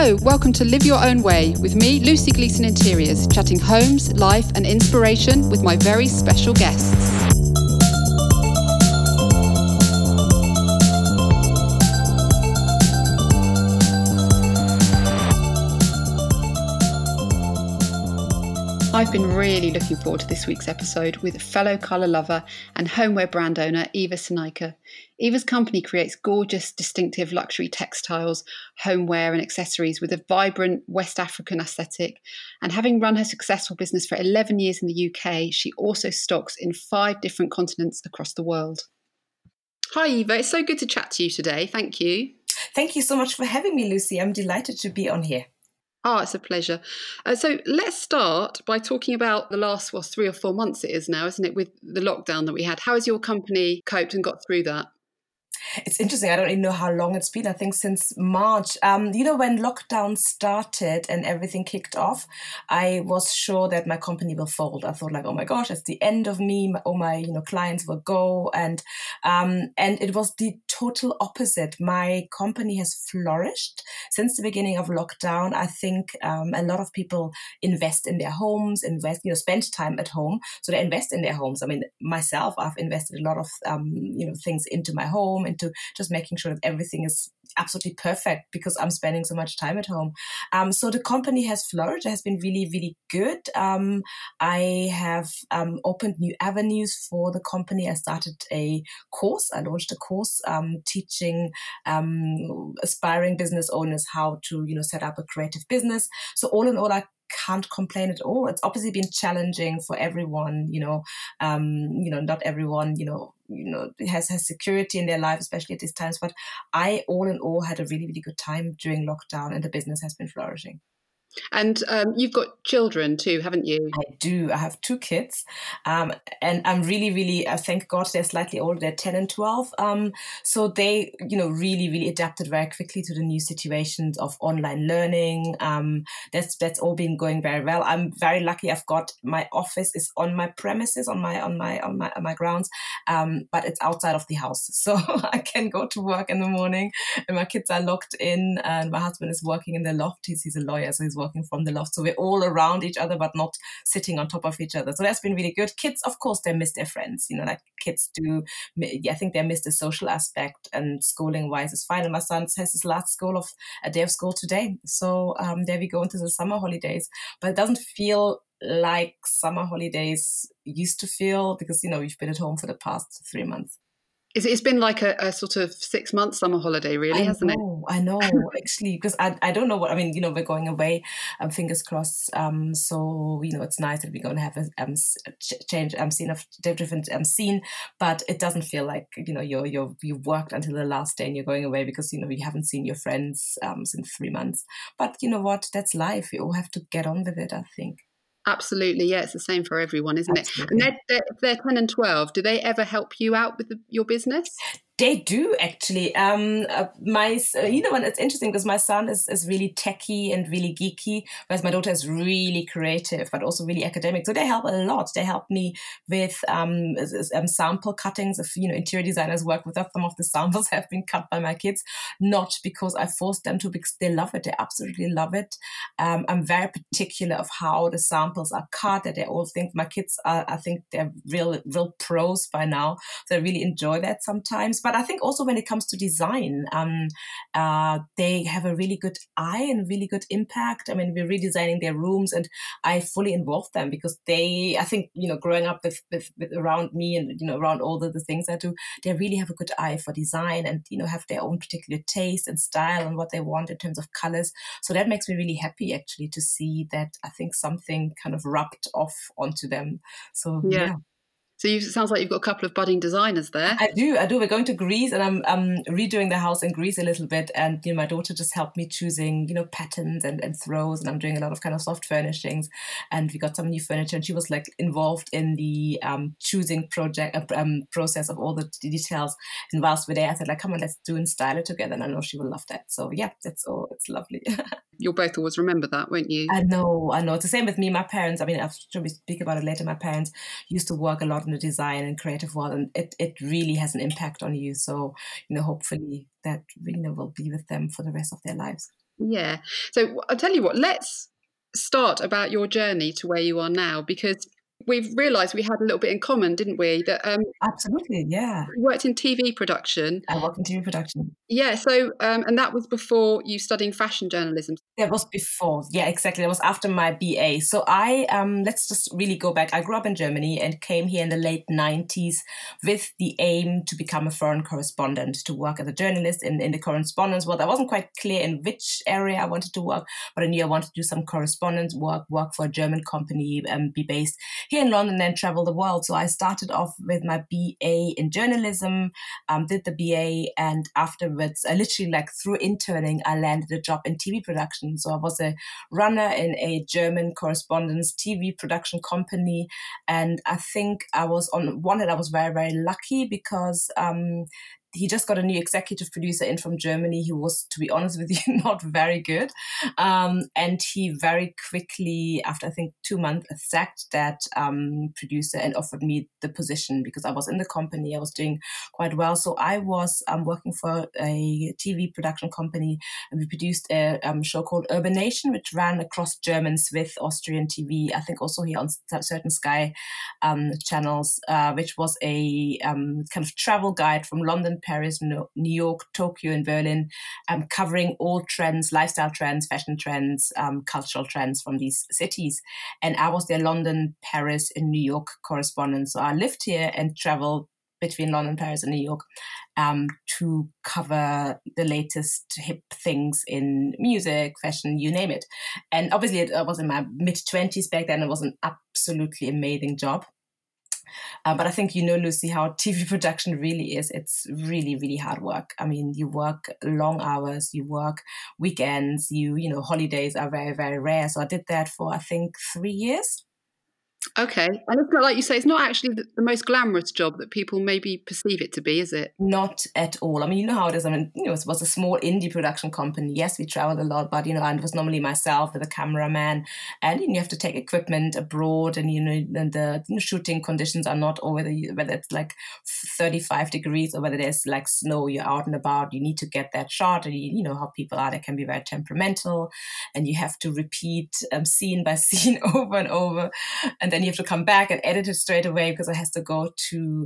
Hello, welcome to Live Your Own Way with me, Lucy Gleeson Interiors, chatting homes, life and inspiration with my very special guests. I've been really looking forward to this week's episode with fellow colour lover and homeware brand owner Eva Sonaike. Eva's company creates gorgeous, distinctive luxury textiles, homeware and accessories with a vibrant West African aesthetic. And having run her successful business for 11 years in the UK, she also stocks in 5 different continents across the world. Hi Eva, it's so good to chat to you today. Thank you. Thank you so much for having me, Lucy. I'm delighted to be on here. Oh, it's a pleasure. So let's start by talking about the last, 3 or 4 months it is now, isn't it, with the lockdown that we had. How has your company coped and got through that? It's interesting. I don't even know how long it's been. I think since March. When lockdown started and everything kicked off, I was sure that my company will fold. I thought oh my gosh, it's the end of me. All my clients will go. And it was the total opposite. My company has flourished since the beginning of lockdown. I think a lot of people invest in their homes, spend time at home. So they invest in their homes. I mean, myself, I've invested a lot of, things into my home, into just making sure that everything is absolutely perfect because I'm spending so much time at home. So the company has flourished. It has been really, really good. I have opened new avenues for the company. I started a course. I launched a course teaching aspiring business owners how to, set up a creative business. So all in all, I can't complain at all. It's obviously been challenging for everyone, not everyone, has security in their life, especially at these times. But I, all in all, had a really, really good time during lockdown and the business has been flourishing. And you've got children too, haven't you? I do. I have 2 kids. And I'm really, really, thank God they're slightly older. They're 10 and 12. So they, really, really adapted very quickly to the new situations of online learning. That's all been going very well. I'm very lucky. I've got my office is on my premises, on my grounds, but it's outside of the house. So I can go to work in the morning and my kids are locked in and my husband is working in the loft. He's a lawyer, so he's working from the loft. So we're all around each other, but not sitting on top of each other. So that's been really good. Kids, of course, they miss their friends, like kids do. I think they miss the social aspect, and schooling wise is fine. And my son has his last day of school today. So there we go into the summer holidays, but it doesn't feel like summer holidays used to feel because, we've been at home for the past 3 months. It's been like a sort of 6-month summer holiday, really, hasn't it? I know, actually, because I don't know what, we're going away, fingers crossed. So, it's nice that we're going to have a change, scene of different scene, but it doesn't feel like, you've worked until the last day and you're going away because, you haven't seen your friends since 3 months. But you know what? That's life. We all have to get on with it, I think. Absolutely, yeah, it's the same for everyone, isn't Absolutely. it? And they're 10 and 12. Do they ever help you out with your business? They do, actually. And it's interesting because my son is really techie and really geeky, whereas my daughter is really creative, but also really academic. So they help a lot. They help me with sample cuttings. If, interior designers work with us, some of the samples have been cut by my kids, not because I forced them to, because they love it. They absolutely love it. I'm very particular of how the samples are cut, that they all think my kids are, I think they're real pros by now. So I really enjoy that sometimes. But I think also when it comes to design, they have a really good eye and really good impact. I mean, we're redesigning their rooms and I fully involve them because I think, growing up with around me and, around all the things I do, they really have a good eye for design and, have their own particular taste and style and what they want in terms of colors. So that makes me really happy, actually, to see that I think something kind of rubbed off onto them. So, yeah. So it sounds like you've got a couple of budding designers there. I do. We're going to Greece and I'm redoing the house in Greece a little bit. And, my daughter just helped me choosing, patterns and throws. And I'm doing a lot of kind of soft furnishings. And we got some new furniture and she was involved in the choosing process of all the details. And whilst we're there, I said come on, let's do and style it together. And I know she will love that. So yeah, that's all. It's lovely. You'll both always remember that, won't you? I know. It's the same with me. My parents, I'm sure we speak about it later. My parents used to work a lot in the design and creative world, and it really has an impact on you. So, hopefully that will be with them for the rest of their lives. Yeah. So I'll tell you what, let's start about your journey to where you are now, because we've realised we had a little bit in common, didn't we? That Absolutely, yeah. you worked in TV production. I work in TV production. Yeah. So, and that was before you studying fashion journalism. That was before. Yeah, exactly. That was after my BA. So I, let's just really go back. I grew up in Germany and came here in the late 90s with the aim to become a foreign correspondent, to work as a journalist in the correspondence world. I wasn't quite clear in which area I wanted to work, but I knew I wanted to do some correspondence work for a German company, be based here in London and travel the world. So I started off with my BA in journalism, did the BA, and afterwards, I literally like through interning, I landed a job in TV production. So I was a runner in a German correspondence TV production company. And I think I was on one hand, I was very, very lucky because he just got a new executive producer in from Germany who was, to be honest with you, not very good. And he very quickly, after I think 2 months, sacked that producer and offered me the position because I was in the company. I was doing quite well. So I was working for a TV production company, and we produced a show called Urban Nation, which ran across Germans with Austrian TV. I think also here on certain Sky channels, which was a kind of travel guide from London, Paris, New York, Tokyo, and Berlin, covering all trends, lifestyle trends, fashion trends, cultural trends from these cities. And I was their London, Paris, and New York correspondent. So I lived here and traveled between London, Paris, and New York to cover the latest hip things in music, fashion, you name it. And obviously, I was in my mid-20s back then. It was an absolutely amazing job. But I think, Lucy, how TV production really is. It's really, really hard work. I mean, you work long hours, you work weekends, holidays are very, very rare. So I did that for, I think, 3 years. Okay. And it's not like you say, it's not actually the most glamorous job that people maybe perceive it to be, is it? Not at all. I mean, you know how it is. I mean, it was a small indie production company. Yes, we traveled a lot, but, and it was normally myself with a cameraman. And you have to take equipment abroad, and, and the shooting conditions are not always, whether it's like 35 degrees or whether there's like snow, you're out and about, you need to get that shot. And you know how people are, they can be very temperamental, and you have to repeat scene by scene over and over. And then you have to come back and edit it straight away because it has to go to,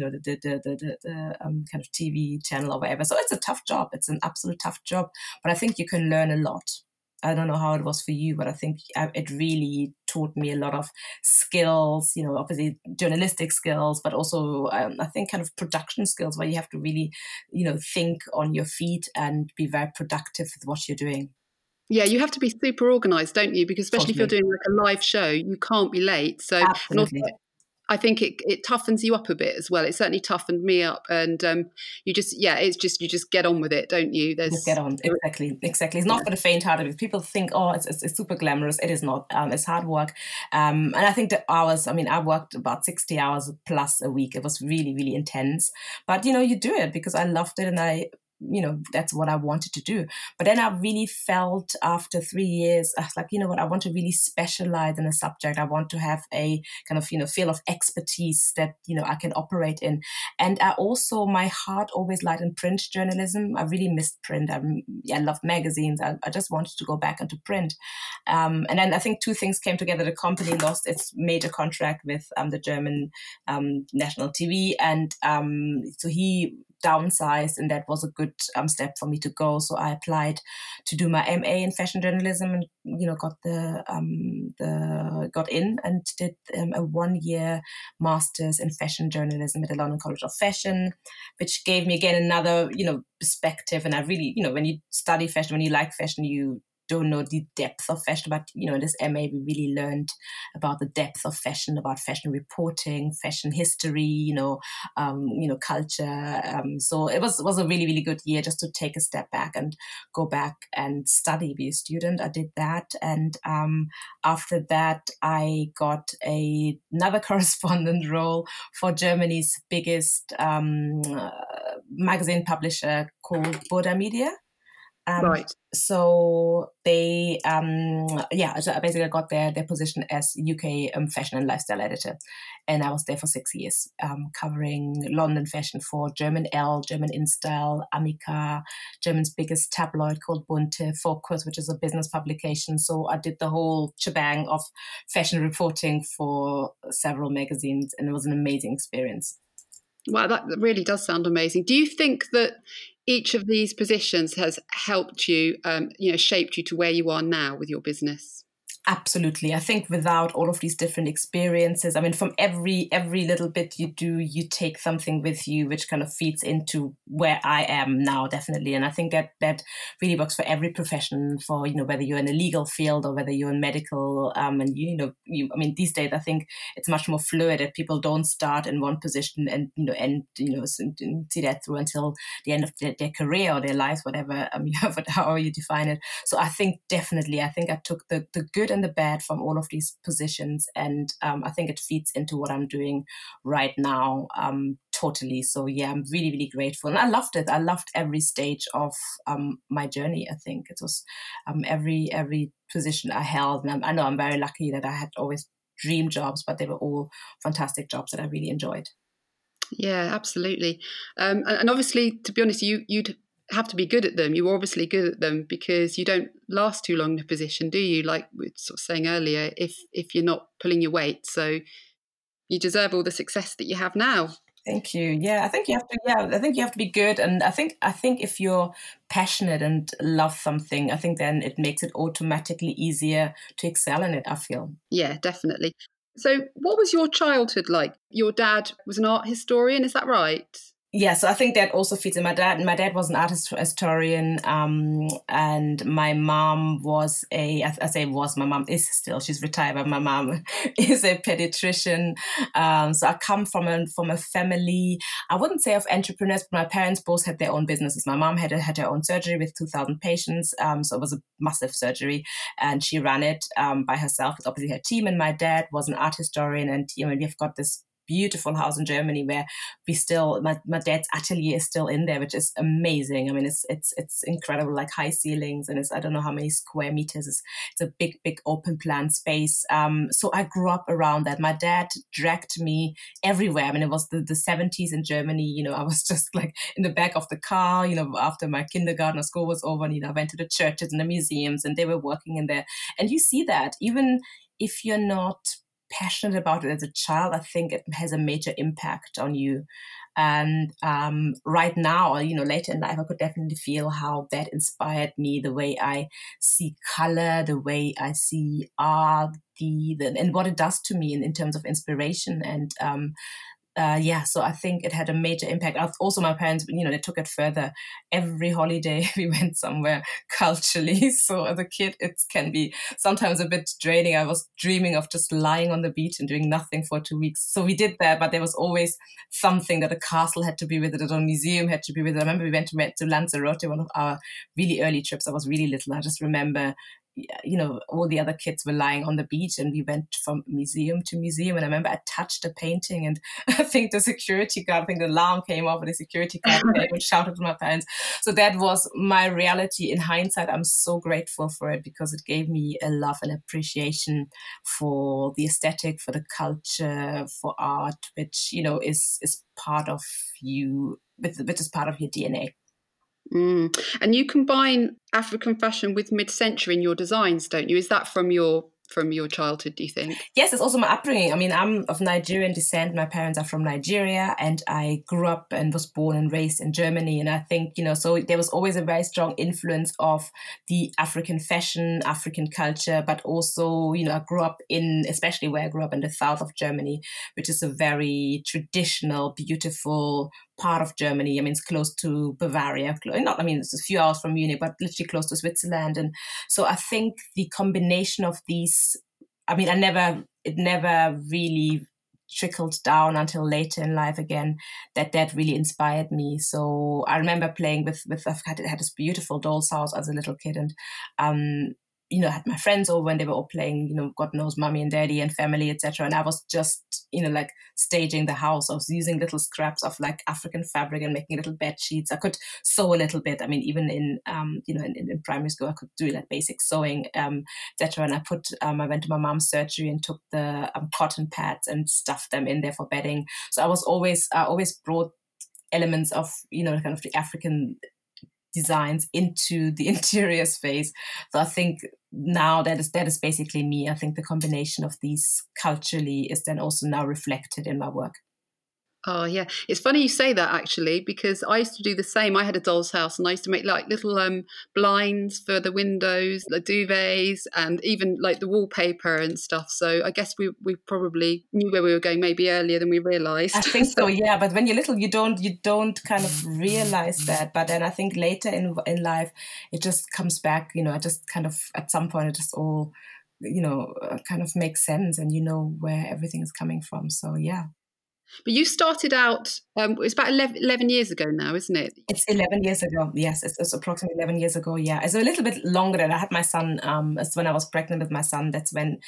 the kind of TV channel or whatever. So it's a tough job. It's an absolute tough job. But I think you can learn a lot. I don't know how it was for you, but I think it really taught me a lot of skills, obviously journalistic skills, but also I think kind of production skills where you have to really, think on your feet and be very productive with what you're doing. Yeah, you have to be super organised, don't you? Because especially Totally. if you're doing like a live show, you can't be late. So, and also, Absolutely. I think it toughens you up a bit as well. It certainly toughened me up, and you just you just get on with it, don't you? Just get on. Exactly. It's not for the faint-hearted. People think, oh, it's super glamorous. It is not. It's hard work. And I think the hours, I mean, I worked about 60 hours plus a week. It was really, really intense. But, you do it because I loved it, and that's what I wanted to do. But then I really felt after 3 years, I was like, what, I want to really specialize in a subject. I want to have a kind of, field of expertise that, I can operate in. And I also, my heart always lied in print journalism. I really missed print. I love magazines. I just wanted to go back into print. And then I think two things came together. The company lost its major contract with the German national TV. And so he downsized, and that was a good step for me to go. So I applied to do my MA in fashion journalism, and got got in and did a 1-year master's in fashion journalism at the London College of Fashion, which gave me again another perspective. And I really, when you study fashion, when you like fashion, you don't know the depth of fashion, but in this MA we really learned about the depth of fashion, about fashion reporting, fashion history, culture. So it was a really, really good year just to take a step back and go back and study, be a student. I did that, and after that I got another correspondent role for Germany's biggest magazine publisher called Burda Media. Right. So they, so I basically got their position as UK fashion and lifestyle editor. And I was there for 6 years, covering London fashion for German Elle, German InStyle, Amica, German's biggest tabloid called Bunte, Focus, which is a business publication. So I did the whole shebang of fashion reporting for several magazines, and it was an amazing experience. Wow, that really does sound amazing. Do you think that each of these positions has helped you, shaped you to where you are now with your business? Absolutely. I think without all of these different experiences, I mean, from every little bit you do, you take something with you, which kind of feeds into where I am now, definitely. And I think that really works for every profession, for, whether you're in a legal field or whether you're in medical. And, these days, I think it's much more fluid, that people don't start in one position and, see that through until the end of their career or their lives, whatever, however you define it. So I think I took the good and the bad from all of these positions, and I think it feeds into what I'm doing right now, totally. So yeah, I'm really, really grateful, and I loved it. I loved every stage of my journey. I think it was every position I held, and I know I'm very lucky that I had always dream jobs, but they were all fantastic jobs that I really enjoyed. Yeah, absolutely. And obviously, to be honest, you'd have to be good at them. You're obviously good at them, because you don't last too long in a position, do you? Like we were sort of saying earlier, if you're not pulling your weight, so you deserve all the success that you have now. Thank you. Yeah, I think you have to. Yeah, I think you have to be good, and I think if you're passionate and love something, I think then it makes it automatically easier to excel in it, I feel. Yeah, definitely. So, what was your childhood like? Your dad was an art historian, is that right? Yeah, so I think that also fits in. My dad was an art historian, and my mom was I say was, my mom is still, she's retired, but my mom is a pediatrician. So I come from a family, I wouldn't say of entrepreneurs, but my parents both had their own businesses. My mom had her own surgery with 2,000 patients, so it was a massive surgery, and she ran it by herself with obviously her team. And my dad was an art historian, and we've got this beautiful house in Germany where we still, my dad's atelier is still in there, which is amazing. I mean, it's incredible, like high ceilings, and it's, I don't know how many square meters. It's a big open plan space. So I grew up around that. My dad dragged me everywhere. I mean, it was the 70s in Germany. I was just like in the back of the car, after my kindergarten or school was over, and, I went to the churches and the museums, and they were working in there. And you see that even if you're not passionate about it as a child, I think it has a major impact on you. And right now, later in life, I could definitely feel how that inspired me, the way I see color, the way I see art, and what it does to me in terms of inspiration. And so I think it had a major impact. Also, my parents, they took it further. Every holiday we went somewhere culturally. So as a kid, it can be sometimes a bit draining. I was dreaming of just lying on the beach and doing nothing for 2 weeks. So we did that, but there was always something, that a castle had to be visited, or a museum had to be visited. I remember we went to Lanzarote, one of our really early trips. I was really little. I just remember all the other kids were lying on the beach, and we went from museum to museum. And I remember I touched a painting, and I think the alarm came off, and the security guard came and shouted to my parents. So that was my reality. In hindsight, I'm so grateful for it, because it gave me a love and appreciation for the aesthetic, for the culture, for art, which, is part of you, which is part of your DNA. And you combine African fashion with mid-century in your designs, don't you? Is that from your childhood, do you think? Yes, it's also my upbringing. I mean, I'm of Nigerian descent. My parents are from Nigeria, and I grew up and was born and raised in Germany. And I think, so there was always a very strong influence of the African fashion, African culture, but also, I grew up especially where I grew up in the south of Germany, which is a very traditional, beautiful part of Germany. I mean, it's close to Bavaria. It's a few hours from Munich, but literally close to Switzerland. And so I think the combination of these, it never really trickled down until later in life again, that really inspired me. So I remember playing with I've had this beautiful doll's house as a little kid, and had my friends over and they were all playing, God knows, mommy and daddy and family, etc. And I was just, like staging the house. I was using little scraps of like African fabric and making little bed sheets. I could sew a little bit. I mean, even in primary school, I could do like basic sewing, etc. And I went to my mom's surgery and took the cotton pads and stuffed them in there for bedding. So I always brought elements of, kind of the African designs into the interior space. So I think now that is basically me. I think the combination of these culturally is then also now reflected in my work. Oh, yeah. It's funny you say that, actually, because I used to do the same. I had a doll's house and I used to make like little blinds for the windows, the duvets, and even like the wallpaper and stuff. So I guess we probably knew where we were going maybe earlier than we realised. I think so, yeah. But when you're little, you don't kind of realize that. But then I think later in life, it just comes back, it just kind of, at some point, it just all, kind of makes sense and you know where everything is coming from. So, yeah. But you started out, it's about 11 years ago now, isn't it? It's 11 years ago. Yes, it's approximately 11 years ago. Yeah, it's a little bit longer than I had my son. It's when I was pregnant with my son. That's when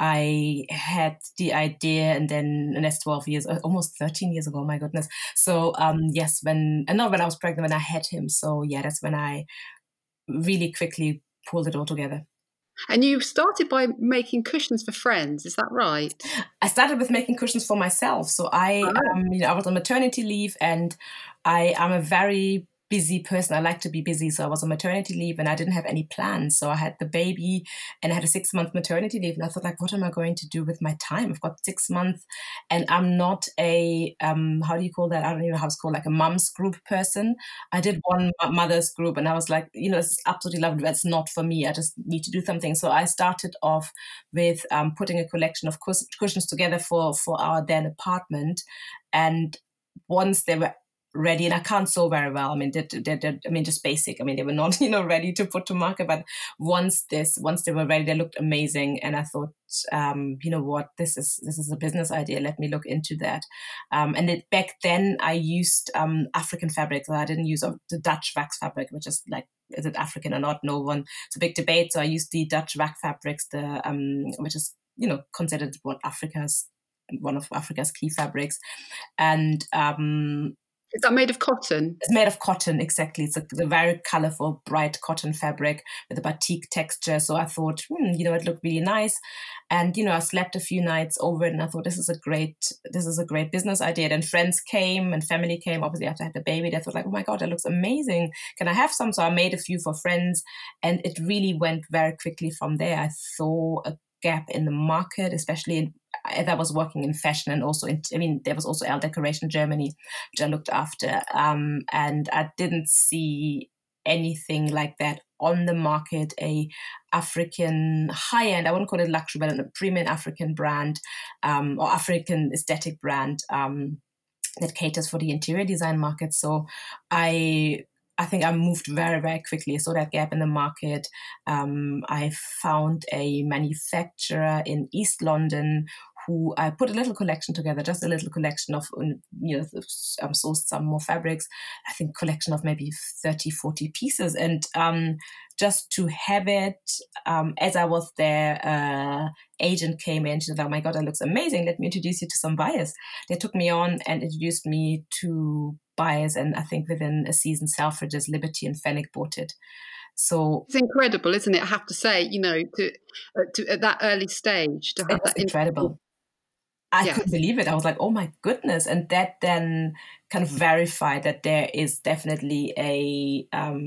I had the idea. And that's 12 years, almost 13 years ago. My goodness. So yes, not when I was pregnant, when I had him. So yeah, that's when I really quickly pulled it all together. And you started by making cushions for friends, is that right? I started with making cushions for myself. So I was on maternity leave, and I am a very busy person. I like to be busy. So I was on maternity leave and I didn't have any plans. So I had the baby and I had a 6-month maternity leave. And I thought, like, what am I going to do with my time? I've got 6 months and I'm not a, how do you call that? I don't even know how it's called, like a mom's group person. I did one mother's group and I was like, this is absolutely lovely. That's not for me. I just need to do something. So I started off with putting a collection of cushions together for our then apartment. And once they were ready, and I can't sew very well. I mean, just basic. I mean, they were not, ready to put to market. But once they were ready, they looked amazing. And I thought, what, this is a business idea. Let me look into that. Back then I used African fabric. So I didn't use the Dutch wax fabric, which is like, is it African or not? No one. It's a big debate. So I used the Dutch wax fabrics, which is, considered one of Africa's key fabrics. And is that made of cotton? It's made of cotton, exactly. It's a very colorful, bright cotton fabric with a batik texture. So I thought, it looked really nice. And, I slept a few nights over it and I thought, this is a great business idea. Then friends came and family came, obviously after I had the baby. They thought like, oh my God, that looks amazing. Can I have some? So I made a few for friends and it really went very quickly from there. I saw a gap in the market, especially as I was working in fashion and also there was also Elle Decoration Germany, which I looked after. And I didn't see anything like that on the market, a African high-end, I wouldn't call it luxury, but a premium African brand or African aesthetic brand that caters for the interior design market. So I think I moved very, very quickly. I saw that gap in the market. I found a manufacturer in East London who I put a little collection together, just a little collection of, sourced some more fabrics, I think collection of maybe 30, 40 pieces. And just to have it, as I was there, agent came in, she said, oh my God, that looks amazing. Let me introduce you to some buyers. They took me on and introduced me to buyers. And I think within a season, Selfridges, Liberty and Fenwick bought it. So it's incredible, isn't it? I have to say, to at that early stage to have that. It's incredible. I couldn't believe it. I was like, oh my goodness. And that then kind of verified that there is definitely a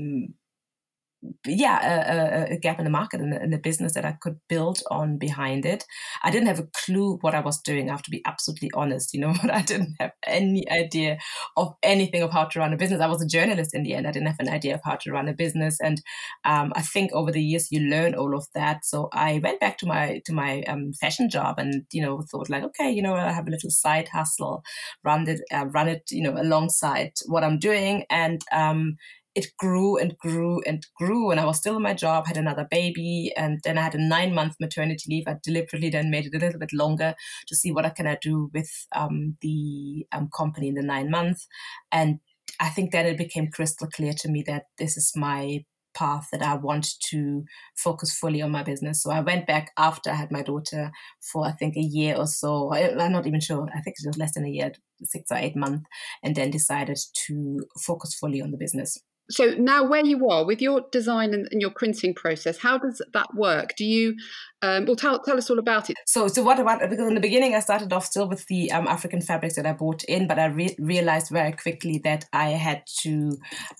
gap in the market and a business that I could build on behind it. I didn't have a clue what I was doing. I have to be absolutely honest, but I didn't have any idea of anything of how to run a business. I was a journalist in the end. I didn't have an idea of how to run a business. And I think over the years you learn all of that. So I went back to my fashion job and, thought like, okay, I have a little side hustle, run it, alongside what I'm doing. And it grew and grew and grew. And I was still in my job, had another baby, and then I had a 9-month maternity leave. I deliberately then made it a little bit longer to see what I can do with the company in the 9 months. And I think then it became crystal clear to me that this is my path that I want to focus fully on my business. So I went back after I had my daughter for, I think, a year or so. I'm not even sure. I think it was less than a year, 6 or 8 months, and then decided to focus fully on the business. So now where you are with your design and your printing process, how does that work? Do you, tell us all about it. So what about, because in the beginning I started off still with the African fabrics that I bought in, but I realized very quickly that I had to,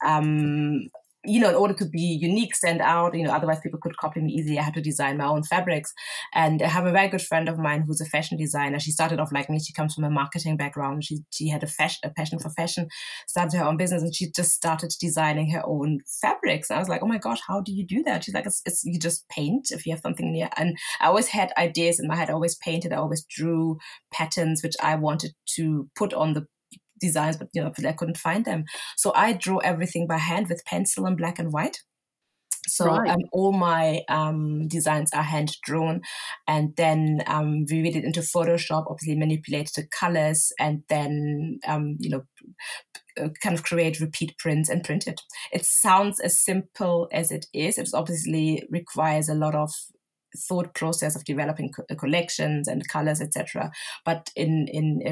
in order to be unique, stand out, otherwise people could copy me easily. I had to design my own fabrics. And I have a very good friend of mine who's a fashion designer. She started off like me. She comes from a marketing background. She had a passion for fashion, started her own business, and she just started designing her own fabrics. And I was like, oh my gosh, how do you do that? She's like, it's you just paint if you have something near. And I always had ideas in my head. I always painted. I always drew patterns which I wanted to put on the designs, but I couldn't find them. So I draw everything by hand with pencil and black and white. So Right. all my designs are hand drawn, and then we read it into Photoshop, obviously manipulate the colors, and then kind of create repeat prints and print it. It sounds as simple as it is. It obviously requires a lot of thought process of developing collections and colors, etc. But in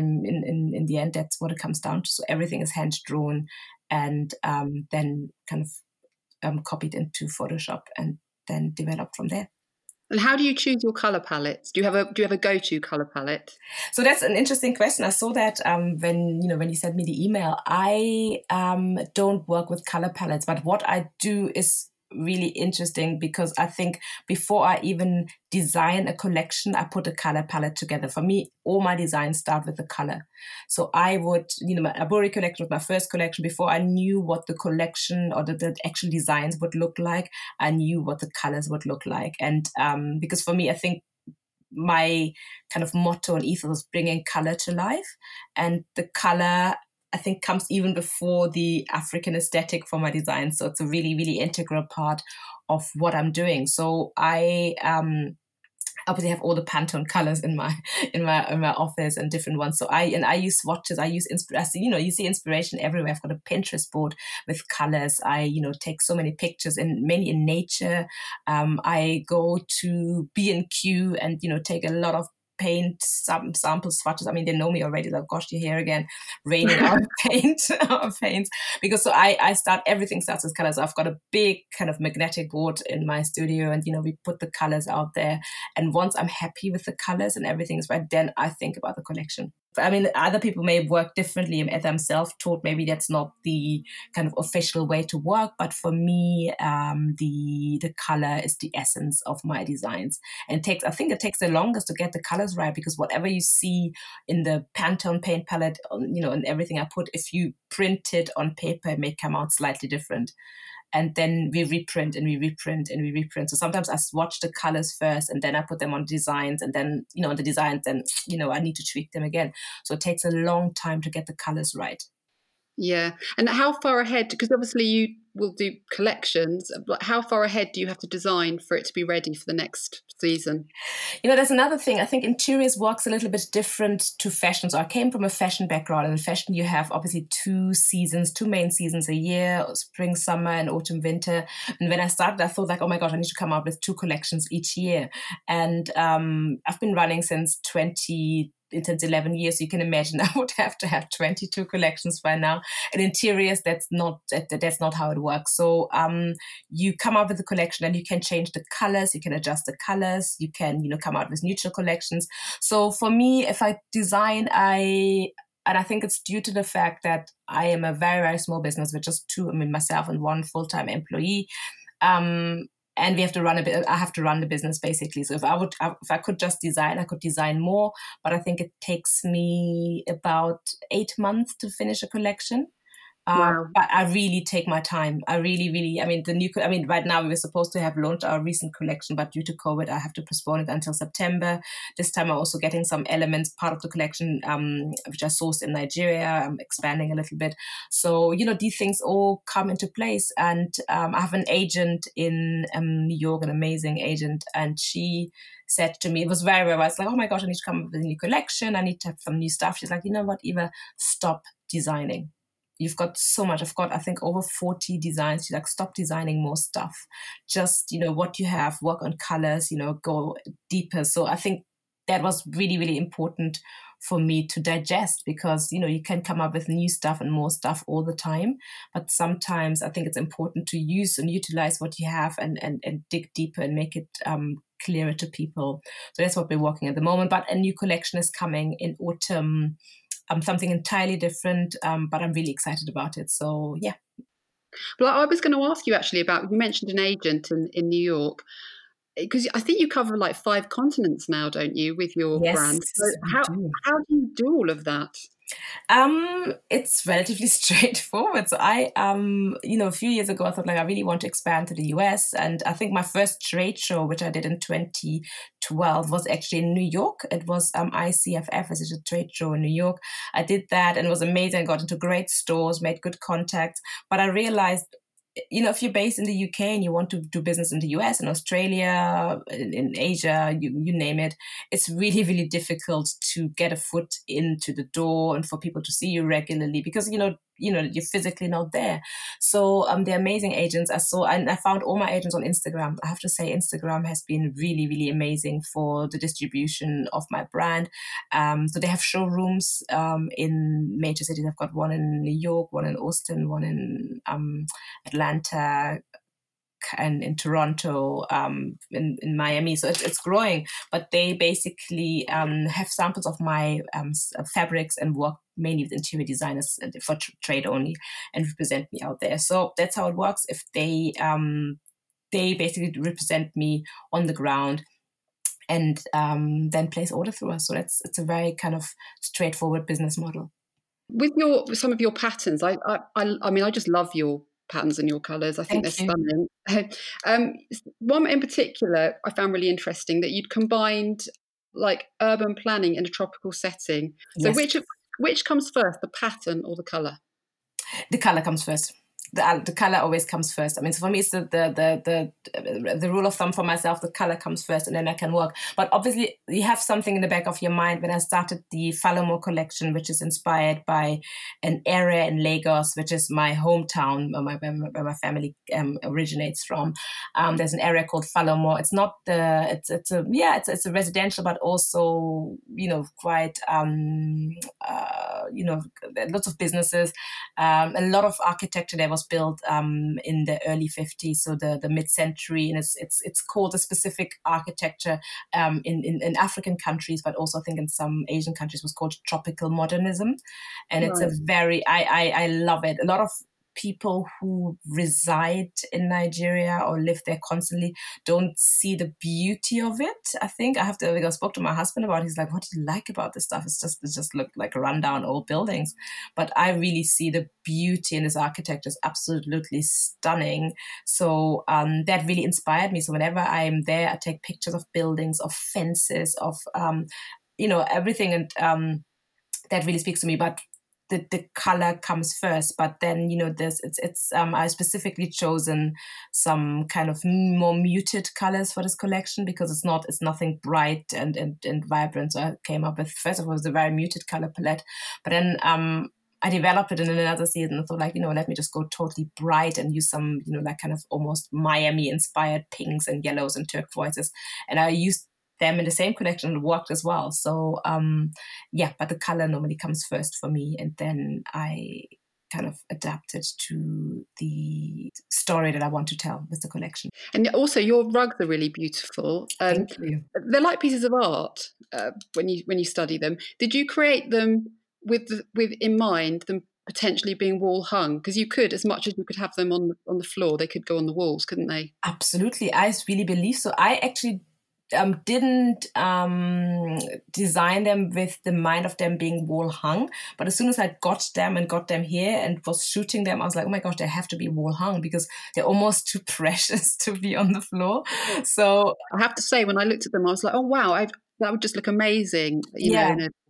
the end, that's what it comes down to. So everything is hand drawn, and then kind of copied into Photoshop and then developed from there. And how do you choose your color palettes? Do you have a go-to color palette? So that's an interesting question. I saw that when you sent me the email. I don't work with color palettes, but what I do is really interesting, because I think before I even design a collection, I put a color palette together. For me, all my designs start with the color. So I would, my Abori collection was my first collection. Before I knew what the collection or the actual designs would look like, I knew what the colors would look like. And because for me, I think my kind of motto and ethos is bringing color to life, and the color, I think, comes even before the African aesthetic for my design. So it's a really, really integral part of what I'm doing. So I obviously have all the Pantone colors in my office, and different ones. So I use swatches. I use inspiration. You see inspiration everywhere. I've got a Pinterest board with colors. I take so many pictures, and many in nature. I go to B&Q and take a lot of paint sample swatches. I mean, they know me already. Like, gosh, you're here again, raining out paints. Because so everything starts with colors. I've got a big kind of magnetic board in my studio, and we put the colors out there. And once I'm happy with the colors and everything is right, then I think about the collection. I mean, other people may work differently. As I'm self-taught, maybe that's not the kind of official way to work. But for me, the color is the essence of my designs. And I think it takes the longest to get the colors right, because whatever you see in the Pantone paint palette, and everything I put, if you print it on paper, it may come out slightly different. And then we reprint and we reprint and we reprint. So sometimes I swatch the colors first, and then I put them on designs, and then, on the designs, then, I need to tweak them again. So it takes a long time to get the colors right. Yeah. And how far ahead, because obviously you will do collections, but how far ahead do you have to design for it to be ready for the next season? There's another thing. I think interiors works a little bit different to fashion. So I came from a fashion background, and in fashion you have obviously two main seasons a year: spring, summer, and autumn, winter. And when I started, I thought like, oh my gosh, I need to come out with 2 collections each year. And I've been running since 11 years. So you can imagine I would have to have 22 collections by now. And interiors, that's not how it works. So you come out with a collection, and you can change the colors, you can adjust the colors, you can come out with neutral collections. So for me, if I design, and I think it's due to the fact that I am a very, very small business with just myself and one full-time employee. And we have to I have to run the business basically. So if I could just design, I could design more, but I think it takes me about 8 months to finish a collection. Wow. But I really take my time. I really, really, right now we were supposed to have launched our recent collection, but due to COVID, I have to postpone it until September. This time I'm also getting some elements, part of the collection, which I sourced in Nigeria. I'm expanding a little bit. So, these things all come into place. And I have an agent in New York, an amazing agent, and she said to me, it was very, very, I was like, oh my gosh, I need to come up with a new collection. I need to have some new stuff. She's like, you know what, Eva, stop designing. you've got so much. I've got, I think, over 40 designs. You like stop designing more stuff. Just, what you have, work on colors, go deeper. So I think that was really, really important for me to digest, because, you can come up with new stuff and more stuff all the time. But sometimes I think it's important to use and utilize what you have and dig deeper and make it clearer to people. So that's what we're working at the moment. But a new collection is coming in autumn, something entirely different, but I'm really excited about it. So, yeah. Well, I was going to ask you actually about, you mentioned an agent in New York, because I think you cover like 5 continents now, don't you, with your Yes, brand? So we how do. do you do all of that? It's relatively straightforward. So a few years ago, I thought like I really want to expand to the US. And I think my first trade show, which I did in 2012, was actually in New York. It was ICFF, which is a trade show in New York. I did that and it was amazing. I got into great stores, made good contacts. But I realized, if you're based in the UK and you want to do business in the US and Australia, in Asia, you name it, it's really, really difficult to get a foot into the door and for people to see you regularly, because, you're physically not there. So they're amazing agents. I found all my agents on Instagram. I have to say Instagram has been really, really amazing for the distribution of my brand. So they have showrooms in major cities. I've got one in New York, one in Austin, one in Atlanta, and in Toronto, in Miami. So it's growing, but they basically have samples of my fabrics and work mainly with interior designers for trade only, and represent me out there. So that's how it works. If they basically represent me on the ground, and then place order through us. So it's a very kind of straightforward business model. With some of your patterns, I mean, I just love your patterns and your colours. I think they're Thank you. stunning. One in particular I found really interesting, that you'd combined like urban planning in a tropical setting. So Yes. which comes first, the pattern or the colour? The color comes first. The color always comes first. I mean, so for me, it's the rule of thumb for myself. The color comes first, and then I can work. But obviously, you have something in the back of your mind. When I started the Falomo collection, which is inspired by an area in Lagos, which is my hometown, where my family originates from. There's an area called Falomo. It's not it's a residential, but also quite lots of businesses. A lot of architecture there was built in the early 50s, so the mid-century, and it's called a specific architecture in African countries, but also I think in some Asian countries was called tropical modernism, and it's a very I love it. A lot of people who reside in Nigeria or live there constantly don't see the beauty of it. I think I spoke to my husband about it. He's like, what do you like about this stuff? It just look like rundown old buildings. But I really see the beauty in this architecture. Is absolutely stunning. So that really inspired me. So whenever I'm there, I take pictures of buildings, of fences, of everything, and that really speaks to me. But the color comes first, but then I specifically chosen some kind of more muted colors for this collection, because it's nothing bright and vibrant. So I came up with, first of all, a very muted color palette, but then I developed it in another season. I thought, let me just go totally bright and use some kind of almost Miami inspired pinks and yellows and turquoises, and I used them in the same collection and worked as well. So but the color normally comes first for me, and then I kind of adapted to the story that I want to tell with the collection. And also your rugs are really beautiful. Thank you. They're like pieces of art when you study them. Did you create them with in mind them potentially being wall hung? Because you could, as much as you could have them on the floor, they could go on the walls, couldn't they? Absolutely. I really believe so. I actually didn't design them with the mind of them being wall hung, but as soon as I got them here and was shooting them, I was like, oh my gosh, they have to be wall hung, because they're almost too precious to be on the floor. So I have to say, when I looked at them, I was like, oh wow, that would just look amazing, in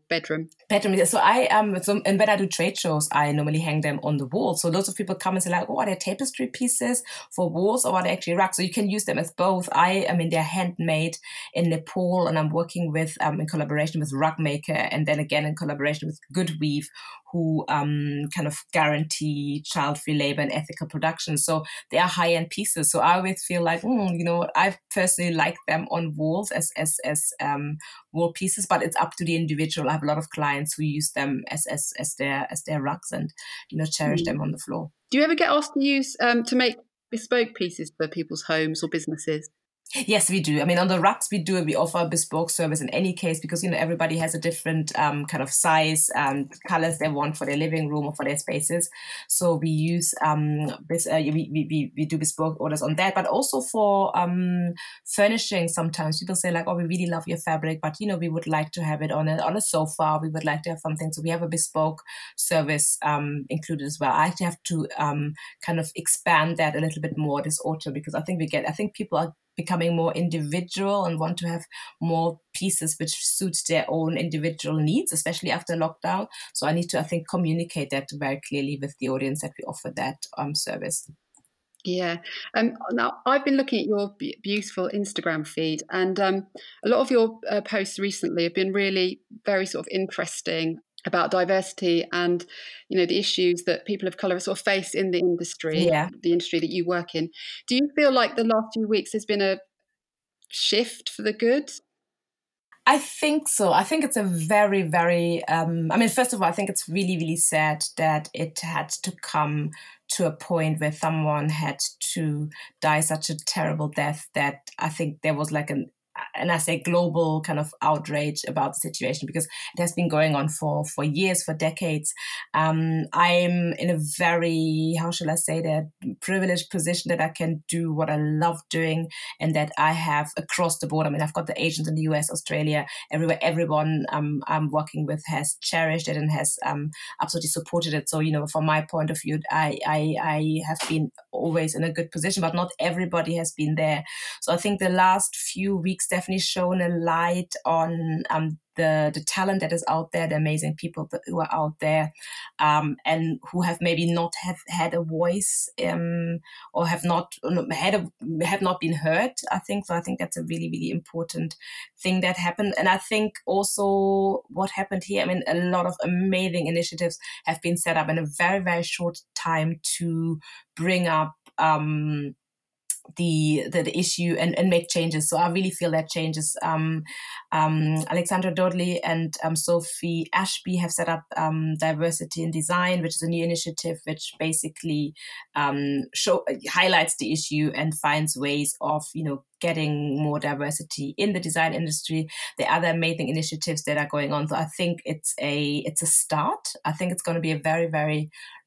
bedroom? So and when I do trade shows, I normally hang them on the wall. So lots of people come and say like, oh, are they tapestry pieces for walls or are they actually rugs? So you can use them as both. I mean, they're handmade in Nepal, and I'm working with in collaboration with Rug Maker, and then again in collaboration with Good Weave, who kind of guarantee child-free labor and ethical production. So they are high-end pieces. So I always feel like, you know, I personally like them on walls as wall pieces, but it's up to the individual. I have a lot of clients who use them as their rugs and, you know, cherish them on the floor. Do you ever get asked to use to make bespoke pieces for people's homes or businesses? Yes, we do. I mean, on the rugs, we offer a bespoke service in any case because, you know, everybody has a different kind of size and colors they want for their living room or for their spaces. So we use we do bespoke orders on that, but also for furnishing. Sometimes people say like, oh, we really love your fabric, but, you know, we would like to have it on a sofa. We would like to have something. So we have a bespoke service included as well. I actually have to kind of expand that a little bit more this autumn because I think people are becoming more individual and want to have more pieces which suit their own individual needs, especially after lockdown. So I need to, I think, communicate that very clearly with the audience that we offer that service. Yeah. Now, I've been looking at your beautiful Instagram feed, and a lot of your posts recently have been really very sort of interesting about diversity and, you know, the issues that people of colour sort of face in the industry that you work in. Do you feel like the last few weeks has been a shift for the good? I think so. I think it's a very, very, I mean, first of all, I think it's really, really sad that it had to come to a point where someone had to die such a terrible death that I think there was like and I say global kind of outrage about the situation because it has been going on for years, for decades. I'm in a very, how shall I say that, privileged position that I can do what I love doing and that I have across the board. I mean, I've got the agents in the US, Australia, everywhere. Everyone I'm working with has cherished it and has absolutely supported it. So, you know, from my point of view, I have been always in a good position, but not everybody has been there. So I think the last few weeks definitely shown a light on the talent that is out there, the amazing people who are out there, and who have maybe not have had a voice or have not been heard. I think so. I think that's a really, really important thing that happened. And I think also what happened here, I mean, a lot of amazing initiatives have been set up in a very, very short time to bring up the issue and make changes. So I really feel that changes. Alexandra Dodley and Sophie Ashby have set up Diversity in Design, which is a new initiative which basically highlights the issue and finds ways of, you know, getting more diversity in the design industry. There are other amazing initiatives that are going on. So I think it's a start. I think it's going to be a very, very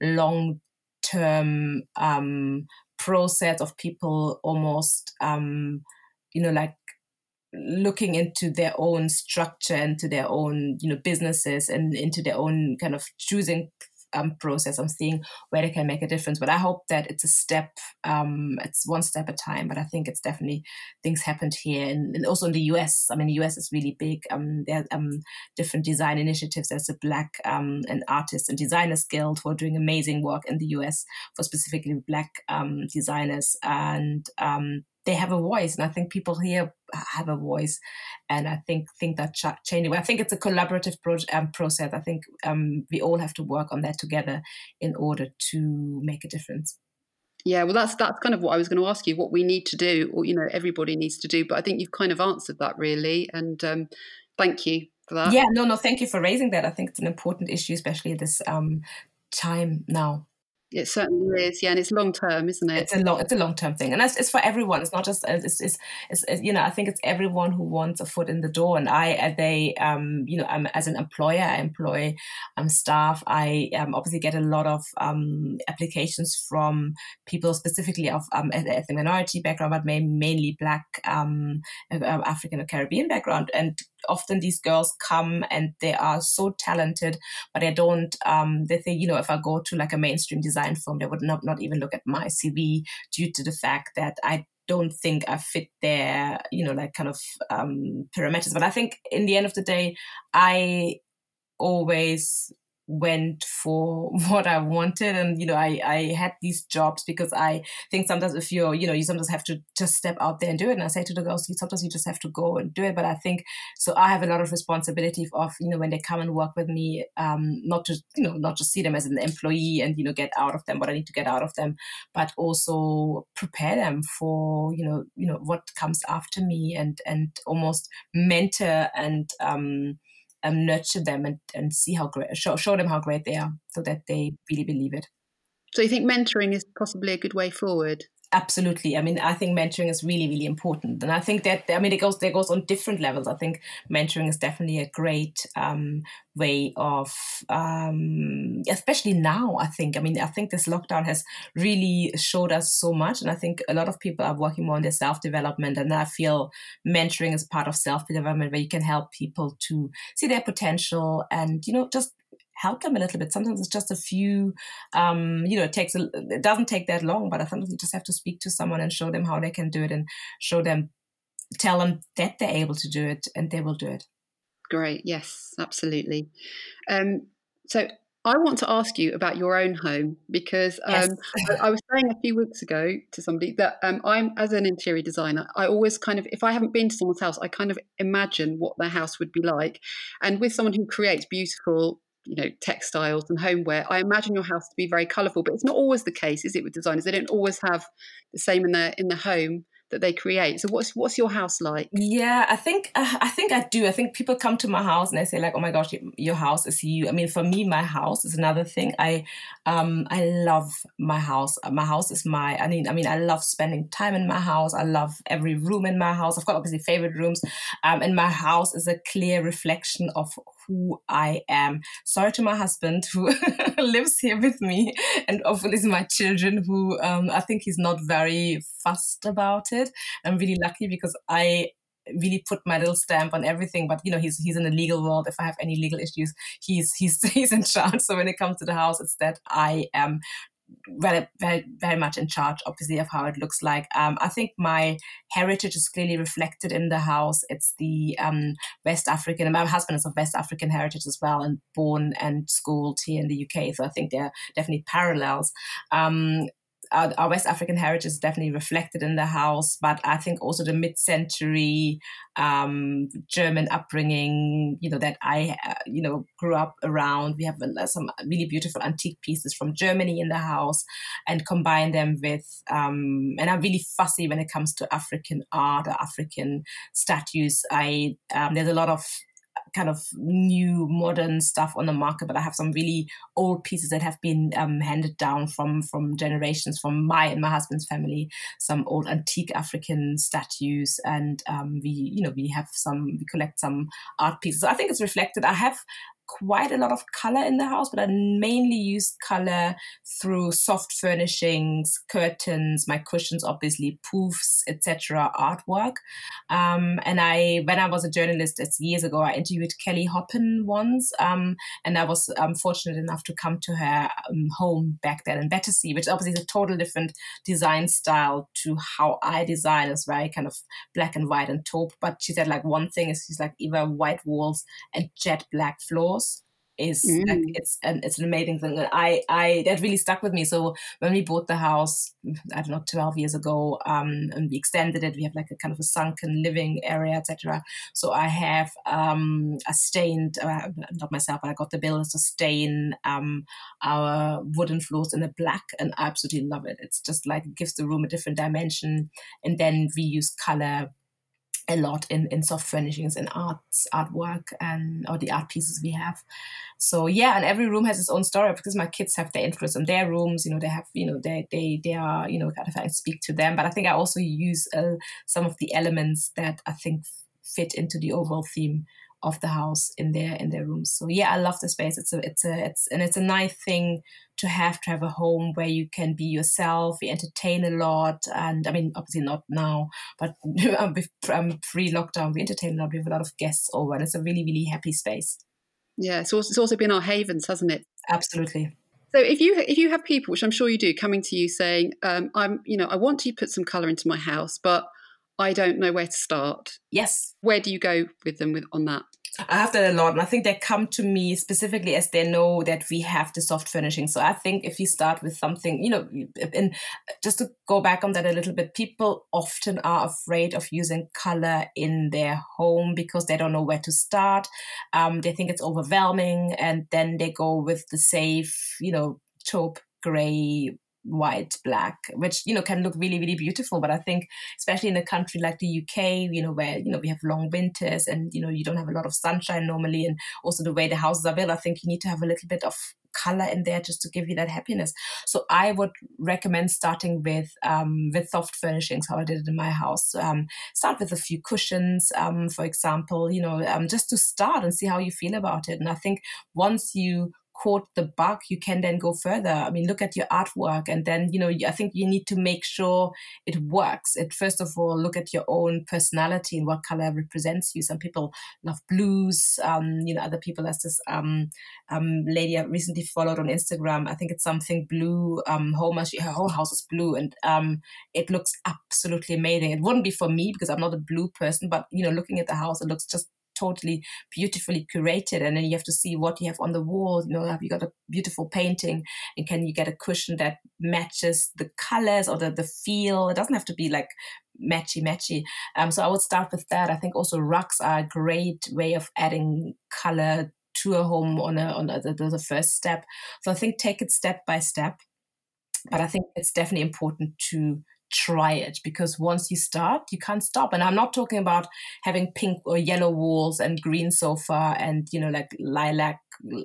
long-term process of people almost, you know, like looking into their own structure, into their own, you know, businesses and into their own kind of choosing process of seeing where they can make a difference. But I hope that it's a step, it's one step at a time. But I think it's definitely things happened here and also in the US. I mean, the US is really big. There are different design initiatives. There's a Black and Artists and Designers Guild who are doing amazing work in the US for specifically Black designers, and they have a voice, and I think people here have a voice, and I think that changing. I think it's a collaborative process. I think we all have to work on that together in order to make a difference. Yeah, well, that's kind of what I was going to ask you, what we need to do, or, you know, everybody needs to do. But I think you've kind of answered that really, and thank you for that. Yeah, no, thank you for raising that. I think it's an important issue, especially at this time now. It certainly is, yeah, and it's long term, isn't it? It's a long term thing, and it's for everyone. It's not just it's you know, I think it's everyone who wants a foot in the door. And you know, I'm as an employer, I employ staff. I obviously get a lot of applications from people specifically of ethnic minority background, but mainly Black, African or Caribbean background. And often these girls come and they are so talented, but they don't, they think, you know, if I go to like a mainstream design firm, they would not even look at my CV due to the fact that I don't think I fit their, you know, like kind of parameters. But I think in the end of the day, I always went for what I wanted. And, I had these jobs because I think sometimes if you sometimes have to just step out there and do it. And I say to the girls, sometimes you just have to go and do it. But I think, so I have a lot of responsibility of, when they come and work with me, not to see them as an employee and, get out of them what I need to get out of them, but also prepare them for, what comes after me, and almost mentor and, nurture them, and see how great, show them how great they are, so that they really believe it. So you think mentoring is possibly a good way forward? Absolutely. I mean, I think mentoring is really, really important. And I think that, it goes on different levels. I think mentoring is definitely a great way of, especially now, I think this lockdown has really showed us so much. And I think a lot of people are working more on their self-development. And I feel mentoring is part of self-development, where you can help people to see their potential and, just help them a little bit. Sometimes it's just a few, it doesn't take that long, but sometimes you just have to speak to someone and show them how they can do it, and tell them that they're able to do it, and they will do it. Great. Yes, absolutely. So I want to ask you about your own home, because Yes. I was saying a few weeks ago to somebody that I'm, as an interior designer, I always kind of, if I haven't been to someone's house, I kind of imagine what their house would be like. And with someone who creates beautiful, textiles and homeware, I imagine your house to be very colourful. But it's not always the case, is it, with designers? They don't always have the same in the home that they create. So what's your house like? Yeah, I think I do. I think people come to my house and they say like, "Oh my gosh, your house is you." I mean, for me, my house is another thing. I love my house. My house is my. I love spending time in my house. I love every room in my house. I've got obviously favorite rooms, and my house is a clear reflection of who I am. Sorry to my husband who lives here with me, and obviously my children who I think he's not very fussed about it. I'm really lucky because I really put my little stamp on everything. But he's in the legal world. If I have any legal issues, he's in charge. So when it comes to the house, it's that I am very, very, very much in charge, obviously, of how it looks like. I think my heritage is clearly reflected in the house. It's the West African, and my husband is of West African heritage as well, and born and schooled here in the UK. So I think there are definitely parallels. Our West African heritage is definitely reflected in the house, but I think also the mid-century German upbringing, that I, grew up around. We have some really beautiful antique pieces from Germany in the house, and combine them with, and I'm really fussy when it comes to African art or African statues. There's a lot of kind of new modern stuff on the market, but I have some really old pieces that have been handed down from generations from my and my husband's family, some old antique African statues, and we collect some art pieces. So I think it's reflected. I have quite a lot of color in the house, but I mainly use color through soft furnishings, curtains, my cushions, obviously, poofs, etc., artwork. And when I was a journalist, it's years ago, I interviewed Kelly Hoppen once, and I was fortunate enough to come to her home back then in Battersea, which obviously is a total different design style to how I design. It's very kind of black and white and taupe. But she said, like, one thing is she's like, either white walls and jet black floors is like, it's an amazing thing. And I that really stuck with me. So when we bought the house, I don't know, 12 years ago, and we extended it, we have like a kind of a sunken living area, etc. So I have a stained, not myself, but I got the builders to stain our wooden floors in the black, and I absolutely love it. It's just like, it gives the room a different dimension. And then we use color a lot in soft furnishings and artwork, or the art pieces we have. So yeah, and every room has its own story, because my kids have their influence in their rooms. They have, they are, kind of, I speak to them, but I think I also use some of the elements that I think fit into the overall theme of the house in their rooms. So yeah, I love the space. It's a nice thing to have a home where you can be yourself. We entertain a lot, and I mean, obviously not now, but pre-lockdown, we entertain a lot. We have a lot of guests over, and it's a really, really happy space. Yeah, it's also been our havens, hasn't it? Absolutely. So if you have people, which I'm sure you do, coming to you saying, I want to put some colour into my house, but I don't know where to start. Yes. Where do you go with them on that? I have that a lot. And I think they come to me specifically as they know that we have the soft furnishing. So I think if you start with something, and just to go back on that a little bit, people often are afraid of using color in their home because they don't know where to start. They think it's overwhelming, and then they go with the safe, taupe, gray, white, black, which can look really, really beautiful. But I think especially in a country like the UK, where we have long winters and you don't have a lot of sunshine normally, and also the way the houses are built, I think you need to have a little bit of color in there just to give you that happiness. So I would recommend starting with soft furnishings, how I did it in my house. Start with a few cushions, for example, just to start and see how you feel about it. And I think once you caught the bug, you can then go further. I mean, look at your artwork, and then I think you need to make sure it works. First of all, look at your own personality and what color represents you. Some people love blues. Other people. There's this lady I recently followed on Instagram. I think it's something blue. Her whole house is blue, and it looks absolutely amazing. It wouldn't be for me because I'm not a blue person, but looking at the house, it looks just totally beautifully curated. And then you have to see what you have on the wall. Have you got a beautiful painting, and can you get a cushion that matches the colors or the feel? It doesn't have to be like matchy. So I would start with that. I think also rugs are a great way of adding color to a home on the first step. So I think take it step by step. But I think it's definitely important to try it, because once you start, you can't stop. And I'm not talking about having pink or yellow walls and green sofa and like lilac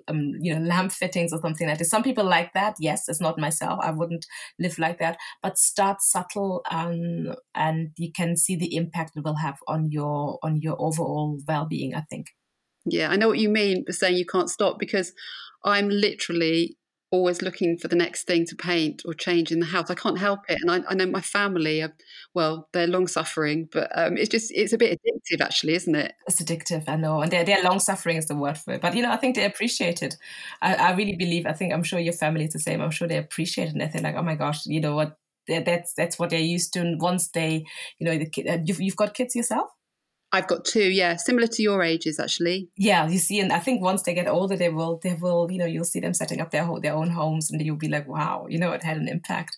lamp fittings or something like this. Some people like that. Yes, it's not myself. I wouldn't live like that. But start subtle, and you can see the impact it will have on your overall well-being, I think. Yeah, I know what you mean by saying you can't stop, because I'm literally always looking for the next thing to paint or change in the house. I can't help it. And I know my family they're long suffering, but it's a bit addictive actually, isn't it? It's addictive, I know. And they're long suffering is the word for it. But, I think they appreciate it. I really believe, I'm sure your family is the same. I'm sure they appreciate it. And they're like, oh my gosh, you know what? That's what they're used to. And once they, the kid, you've got kids yourself? I've got two, yeah, similar to your ages, actually. Yeah, you see, and I think once they get older, they will, you'll see them setting up their own homes, and you'll be like, wow, it had an impact.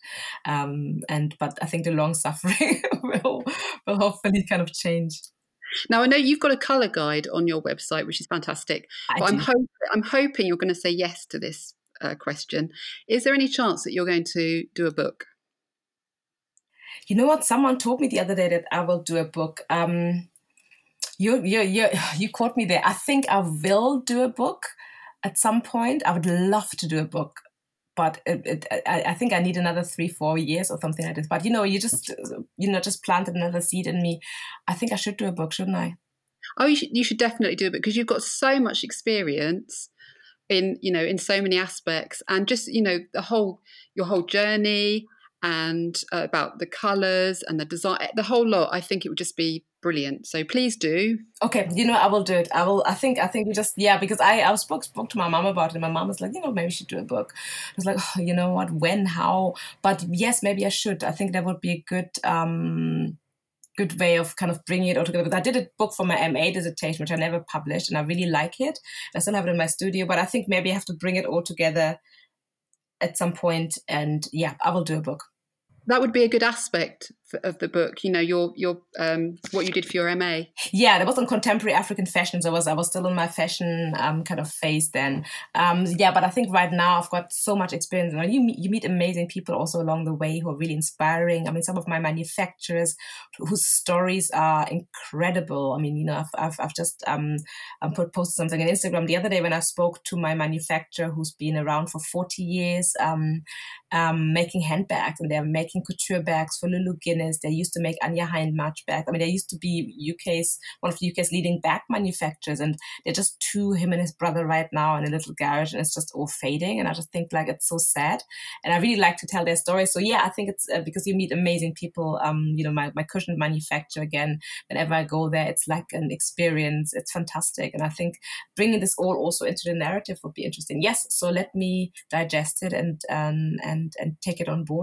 But I think the long suffering will hopefully kind of change. Now, I know you've got a colour guide on your website, which is fantastic. But I'm hoping you're going to say yes to this question. Is there any chance that you're going to do a book? You know what? Someone told me the other day that I will do a book. You caught me there. I think I will do a book at some point. I would love to do a book, but I think I need another 3-4 years or something like this. But you just planted another seed in me. I think I should do a book, shouldn't I? Oh, you should definitely do it, because you've got so much experience in so many aspects, and just your whole journey, and about the colours and the design, the whole lot. I think it would just be brilliant. So please do. Okay, I will do it. I think we just, because I spoke to my mom about it, and my mom was like, maybe we should do a book. I was like, oh, you know what, when, how? But yes, maybe I should. I think that would be a good way of kind of bringing it all together. Because I did a book for my MA dissertation, which I never published, and I really like it. I still have it in my studio, but I think maybe I have to bring it all together at some point. And I will do a book. That would be a good aspect of the book, your what you did for your MA. Yeah, that was on contemporary African fashion. So I was still in my fashion kind of phase then. But I think right now I've got so much experience. You meet amazing people also along the way who are really inspiring. I mean, some of my manufacturers whose stories are incredible. I mean, I've just posted something on Instagram the other day when I spoke to my manufacturer who's been around for 40 years, making handbags, and they're making couture bags for Lulu Guinness. They used to make Anya Hindmarch bags. I mean, they used to be one of the UK's leading bag manufacturers, and they're just him and his brother right now in a little garage, and it's just all fading. And I just think like it's so sad, and I really like to tell their stories. So I think it's because you meet amazing people. My cushion manufacturer, again, whenever I go there, it's like an experience. It's fantastic, and I think bringing this all also into the narrative would be interesting. Yes, so let me digest it and take it on board.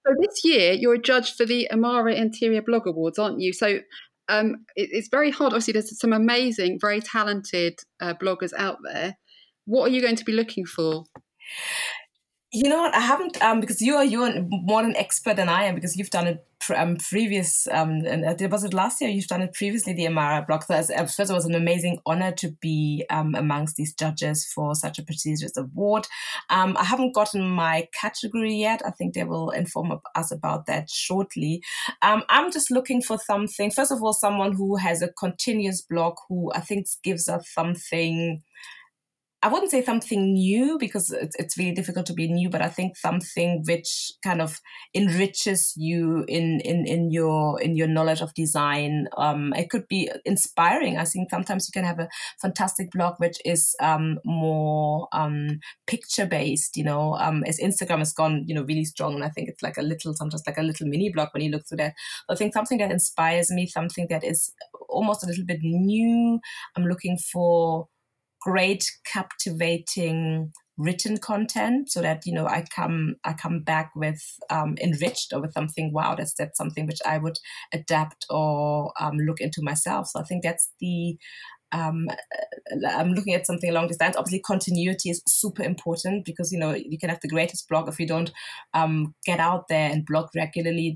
So this year, you're a judge for the Amara Interior Blog Awards, aren't you? So it's very hard. Obviously, there's some amazing, very talented bloggers out there. What are you going to be looking for? You know what? I haven't because you're more an expert than I am, because you've done it previous and was it last year? You've done it previously, the Amara blog. So first, it was an amazing honor to be amongst these judges for such a prestigious award. I haven't gotten my category yet. I think they will inform us about that shortly. I'm just looking for something. First of all, someone who has a continuous blog, who I think gives us something. I wouldn't say something new, because it's really difficult to be new, but I think something which kind of enriches you in your knowledge of design. It could be inspiring. I think sometimes you can have a fantastic blog which is more picture based. As Instagram has gone really strong, and I think it's sometimes like a little mini blog when you look through that. I think something that inspires me, something that is almost a little bit new. I'm looking for great, captivating written content, so that I come back with enriched, or with something. Wow, that's something which I would adapt or look into myself. So I think that's the I'm looking at something along these lines. Obviously, continuity is super important, because you can have the greatest blog if you don't get out there and blog regularly.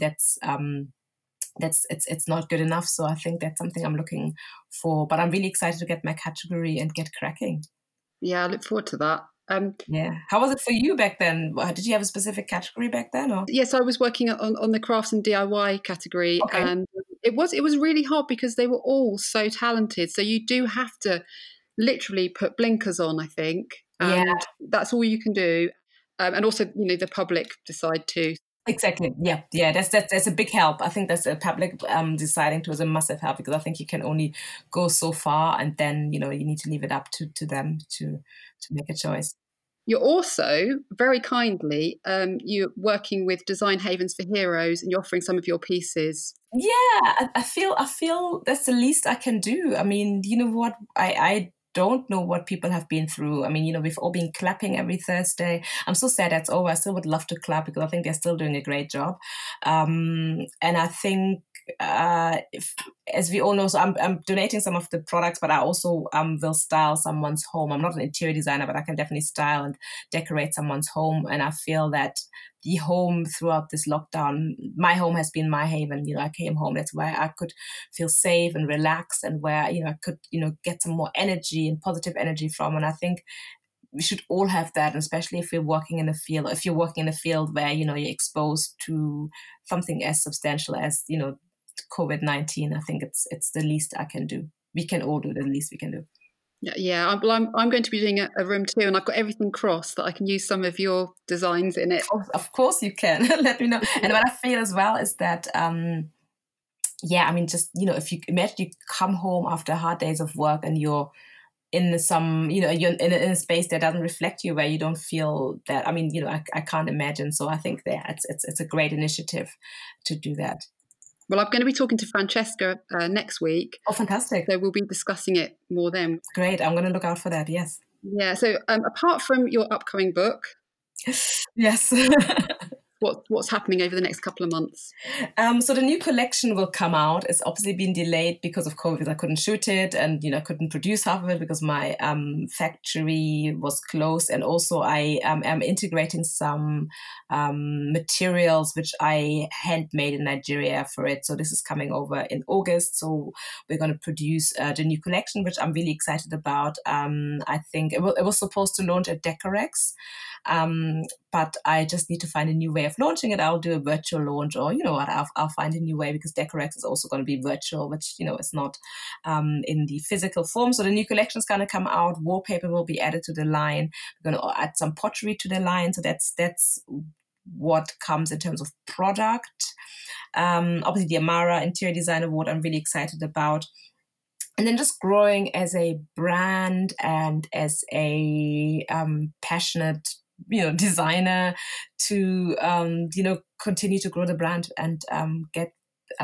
It's not good enough. So I think that's something I'm looking for. But I'm really excited to get my category and get cracking. Yeah, I look forward to that. Yeah. How was it for you back then? Did you have a specific category back then? Or? Yes, I was working on the crafts and DIY category, Okay. and it was really hard, because they were all so talented. So you do have to literally put blinkers on, I think, and that's all you can do. And also, the public decide to. Exactly. Yeah. That's a big help. I think that's a public deciding to is a massive help, because I think you can only go so far, and then you need to leave it up to them to make a choice. You're also very kindly you're working with Design Havens for Heroes, and you're offering some of your pieces. Yeah, I feel that's the least I can do. I mean, you know what? I don't know what people have been through. I mean, we've all been clapping every Thursday. I'm so sad that's over. I still would love to clap, because I think they're still doing a great job. And I think, as we all know, so I'm donating some of the products, but I also will style someone's home. I'm not an interior designer, but I can definitely style and decorate someone's home. And I feel that the home throughout this lockdown, my home has been my haven. I came home. That's where I could feel safe and relaxed, and where, I could, get some more energy and positive energy from. And I think we should all have that, especially if you're working in a field, where, you're exposed to something as substantial as, COVID-19. I think it's the least I can do. We can all do the least we can do. Yeah, I'm going to be doing a room too, and I've got everything crossed that I can use some of your designs in it. Of course you can. Let me know. And what I feel as well is that, just, if you imagine you come home after hard days of work, and you're in you're in a space that doesn't reflect you, where you don't feel that. I mean, I can't imagine. So I think that it's a great initiative to do that. Well, I'm going to be talking to Francesca next week. Oh, fantastic. So we'll be discussing it more then. Great. I'm going to look out for that. Yes. Yeah. So apart from your upcoming book. Yes. What's happening over the next couple of months? So the new collection will come out. It's obviously been delayed because of COVID. I couldn't shoot it, and I couldn't produce half of it because my factory was closed. And also I am integrating some materials which I handmade in Nigeria for it. So this is coming over in August. So we're going to produce the new collection, which I'm really excited about. I think it was supposed to launch at Decorex. But I just need to find a new way of launching it. I'll do a virtual launch, or what, I'll find a new way, because Decorex is also going to be virtual, which is not in the physical form. So the new collection is going to come out. Wallpaper will be added to the line. We're going to add some pottery to the line. So that's what comes in terms of product. Obviously, the Amara Interior Design Award I'm really excited about. And then just growing as a brand and as a passionate designer to continue to grow the brand and get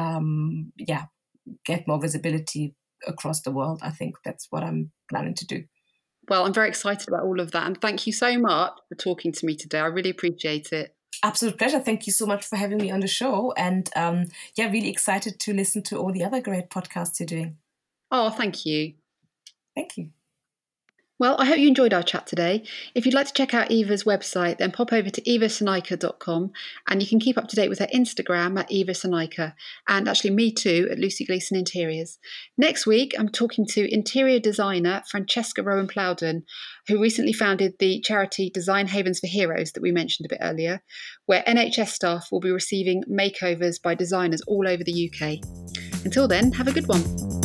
more visibility across the world. I think that's what I'm planning to do. Well, I'm very excited about all of that, and thank you so much for talking to me today. I really appreciate it. Absolute pleasure. Thank you so much for having me on the show. And really excited to listen to all the other great podcasts you're doing. Oh, thank you. Thank you. Well, I hope you enjoyed our chat today. If you'd like to check out Eva's website, then pop over to evasonika.com and you can keep up to date with her Instagram at evasonika and actually me too at Lucy Gleason Interiors. Next week, I'm talking to interior designer Francesca Rowan Plowden, who recently founded the charity Design Havens for Heroes that we mentioned a bit earlier, where NHS staff will be receiving makeovers by designers all over the UK. Until then, have a good one.